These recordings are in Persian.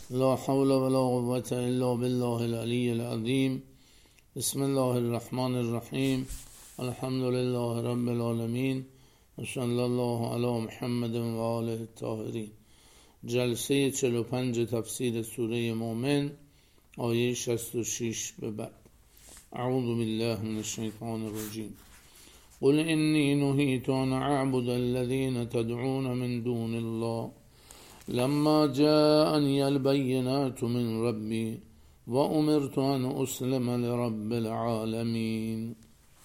لا حول ولا قوة إلا بالله العلي العظيم. بسم الله الرحمن الرحیم. الحمد لله رب العالمین و صلی الله علی محمد و آله الطاهرین. جلسه 45 تفسیر سوره مومن، آیه 66 به بعد. اعوذ بالله من الشیطان الرجیم. قل انی نهیت ان اعبد الذین تدعون من دون الله لما جاءني البينات من ربي وأمرت أن أسلم لرب العالمين.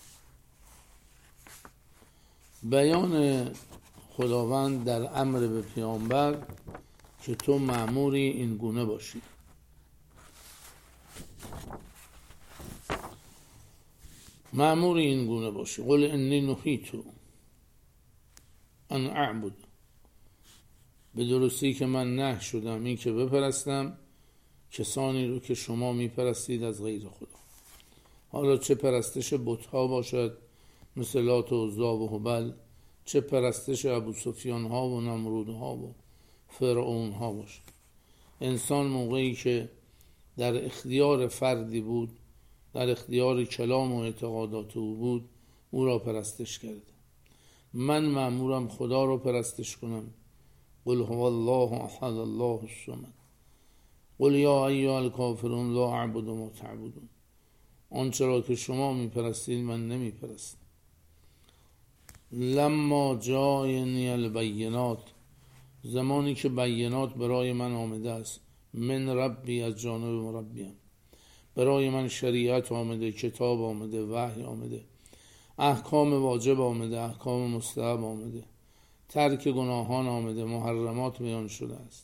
بیان خداوند در امر به پیامبر که تو مأموری این گونه باشی. مأموری این گونه باشی. قل انی نهیت ان اعبد، به درستی که من نه شدم این که بپرستم کسانی رو که شما میپرستید از غیر خدا. حالا چه پرستش بت‌ها باشد مثل لات و عزی و هبل، چه پرستش ابوسفیان ها و نمرود ها و فرعون ها باشد. انسان موقعی که در اختیار فردی بود، در اختیار کلام و اعتقادات او بود، او را پرستش کرده. من مأمورم خدا را پرستش کنم. قل هو الله احد الله الصمد قل یا ایها الکافرون لا اعبد ما تعبدون. آنچه را که شما میپرستید من نمیپرستم. لما جاءنی البینات، زمانی که بینات برای من آمده است، من ربی، از جانب مربیم. برای من شریعت آمده، کتاب آمده، وحی آمده، احکام واجب آمده، احکام مستحب آمده، ترک گناهان آمده، محرمات بیان شده است.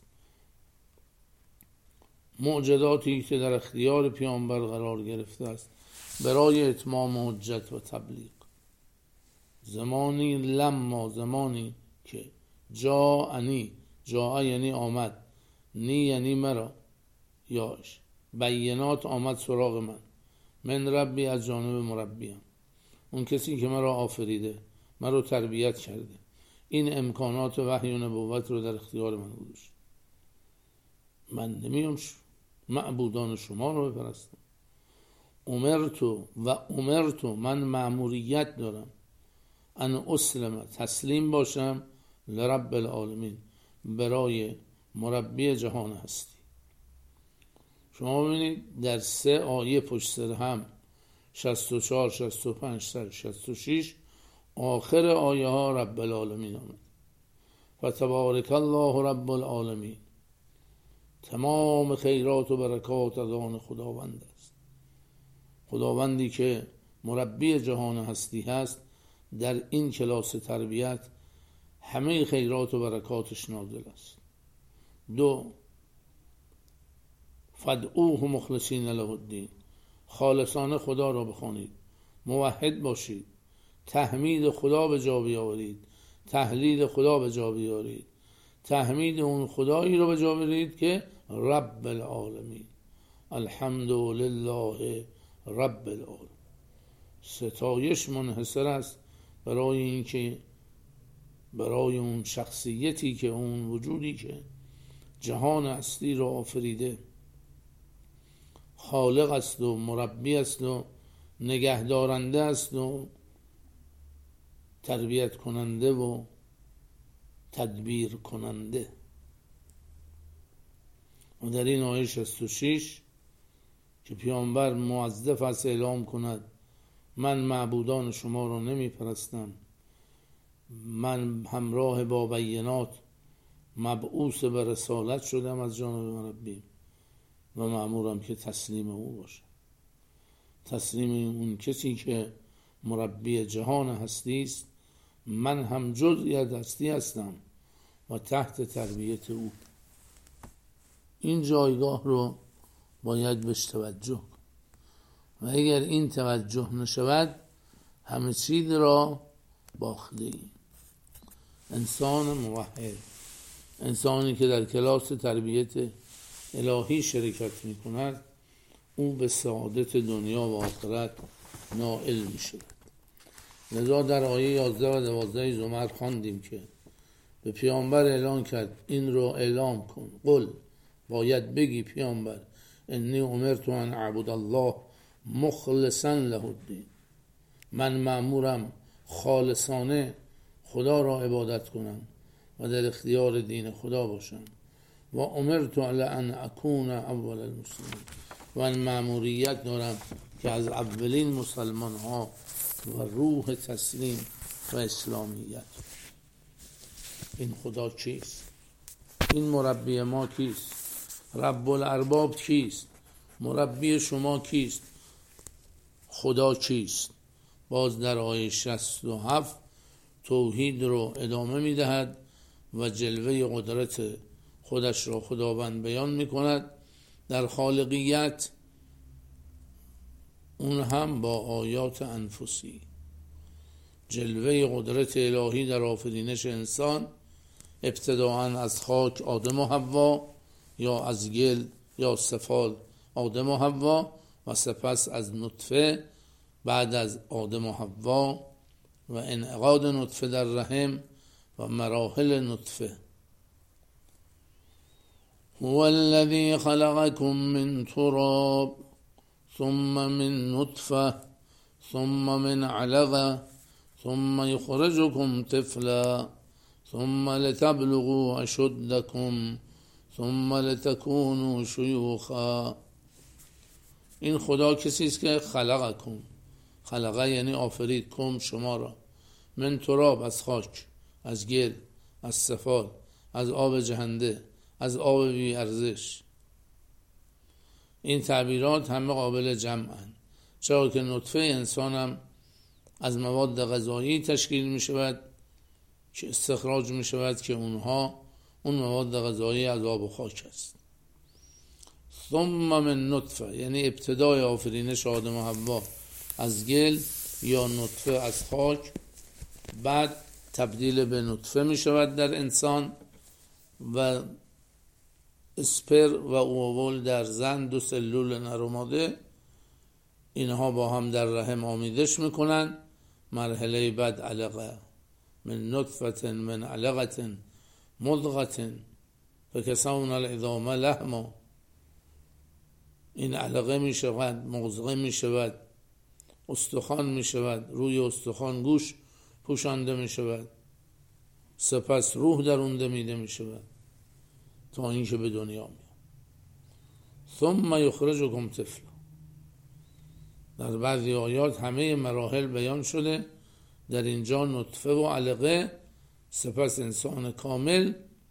معجزاتی که در اختیار پیامبر قرار گرفته است برای اتمام حجت و تبلیغ. زمانی لما، زمانی که جاءنی، جاء یعنی آمد، نی یعنی مرا، یاش بینات آمد سراغ من، من ربی، از جانب مربیم، اون کسی که مرا آفریده، مرا تربیت کرده، این امکانات وحی و نبوت رو در اختیار من گذاشت. من نمیام معبودان شما رو بپرستم. امرتو من مأموریت دارم، ان اسلم، تسلیم باشم، لرب العالمین، برای مربی جهان هستی. شما ببینید در 3 آیه پشت سر هم 64 65 66 آخر آیه ها رب العالمین آمد. فتبارک الله رب العالمین. تمام خیرات و برکات از آن خداوند است. خداوندی که مربی جهان هستی هست، در این کلاس تربیت همه خیرات و برکاتش نازل است. 2 فدعوه مخلصین له الدین، خالصانه خدا را بخوانید، موحد باشید، تحمید خدا به جا بیاورید، تهلید خدا به جا بیاورید، تحمید اون خدایی رو به جا بیارید که رب العالمین، الحمد لله رب العالمین. ستایش منحصر است برای اینکه برای اون شخصیتی که اون وجودی که جهان هستی رو آفریده، خالق است و مربی است و نگهدارنده است و تربیت کننده و تدبیر کننده. و در این آیه 66 که پیامبر موظف است اعلام کند من معبودان شما را نمی پرستم، من همراه با بینات مبعوث به رسالت شدم از جانب مربی و مأمورم که تسلیم او باشه، تسلیم اون کسی که مربی جهان هستی است. من هم جزئی از هستی هستم و تحت تربیت او. این جایگاه رو باید بهش توجه، و اگر این توجه نشود همه چیز را باخته ایم. انسان موحد، انسانی که در کلاس تربیت الهی شرکت می کند، او به سعادت دنیا و آخرت نائل می شود. لذا در آیه 11 و 12 زمر خواندیم که به پیامبر اعلان کرد این رو اعلام کن. قل باید بگی پیامبر انی امرت ان اعبد الله مخلصا له الدین، من مأمورم خالصانه خدا را عبادت کنم و در اختیار دین خدا باشم. و امرت ان اکون اول المسلمین، من مأموریت دارم که از اولین مسلمان ها و روح تسلیم و اسلامیت. این خدا کیست؟ این مربی ما کیست؟ رب الارباب کیست؟ مربی شما کیست؟ خدا کیست؟ باز در آیه 67 توحید رو ادامه میدهد و جلوه قدرت خودش را خداوند بیان میکند در خالقیت، اون هم با آیات انفسی. جلوه قدرت الهی در آفرینش انسان، ابتداءً از خاک آدم و حوا، یا از گل یا سفال آدم و حوا، و سپس از نطفه بعد از آدم و حوا و انعقاد نطفه در رحم و مراحل نطفه. هو الذی خلقکم من تراب ثم من نطفه ثم من علقه ثم یخرجکم طفلا ثم لتبلغوا اشدکم ثم لتکونوا شیوخا. این خدا کسی است که خلقکم، خلقه یعنی آفرید، کم شما را، من تراب از خاک، از گل، از سفال، از آب جهنده، از آب بی ارزش. این تعبیرات همه قابل جمعن، چرا که نطفه انسان هم از مواد غذایی تشکیل می شود که استخراج می شود که اون مواد غذایی از آب و خاک است. ثم من نطفه یعنی ابتدای آفرینش آدم و حوا از گل یا نطفه از خاک، بعد تبدیل به نطفه می شود در انسان و اسپر و اوول در زن، دو سلول نر و ماده، اینها با هم در رحم آمیزش میکنن. مرحله بعد علقه، من نطفه من علقه مضغه فکسونا العظام لحما. این علقه می شود، مضغه می شود، استخوان می شود، روی استخوان گوش پوشانده می شود، سپس روح در اون دمیده می شود تا اینکه به دنیا میاد. ثم یخرجکم طفلا. در بعضی آیات همه مراحل بیان شده، در اینجا نطفه و علقه، سپس انسان کامل.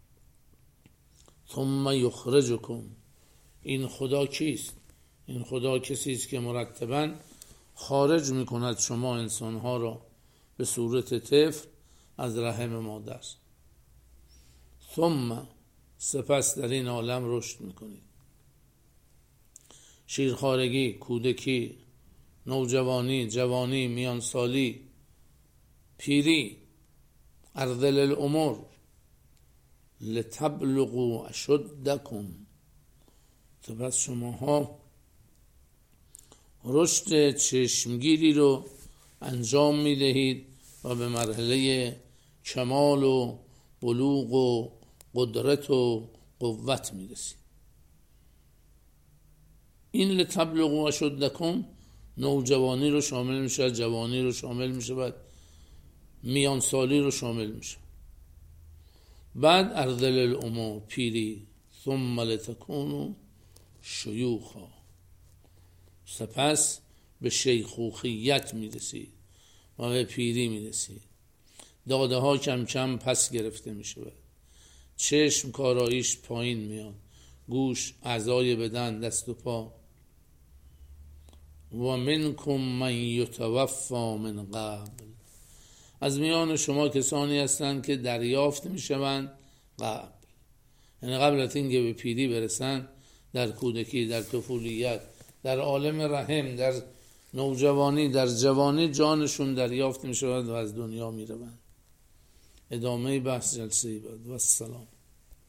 ثم یخرجکم، این خدا کیست؟ این خدا کسی است که مرتباً خارج میکند شما انسانها را به صورت طفل از رحم مادر. ثم، سپس در این عالم رشد میکنید، شیرخوارگی، کودکی، نوجوانی، جوانی، میانسالی، پیری، ارذل الامور، لتبلغوا اشدکم. سپس شماها رشد چشمگیری رو انجام میدهید و به مرحله کمال و بلوغ و قدرت و قوت میرسید. این لتبلغوا اشدکم نوجوانی رو شامل میشه، جوانی رو شامل میشه، میانسالی رو شامل میشه، بعد ارذل الامور، پیری، ثم لتکونوا شیوخا، سپس به شیخوخیت میرسید و به پیری میرسید. داده ها کم کم پس گرفته میشه، چشم کاراییش پایین میاد، گوش، اعضای بدن، دست و پا. و منکم من یتوفا من قبل، از میان شما کسانی هستند که دریافت میشوند قبل، یعنی قبل از اینکه به پیری برسن، در کودکی، در طفولیت، در عالم رحم، در نوجوانی، در جوانی جانشون دریافت میشود و از دنیا میروند. ادامه بحث جلسه بعد. و السلام.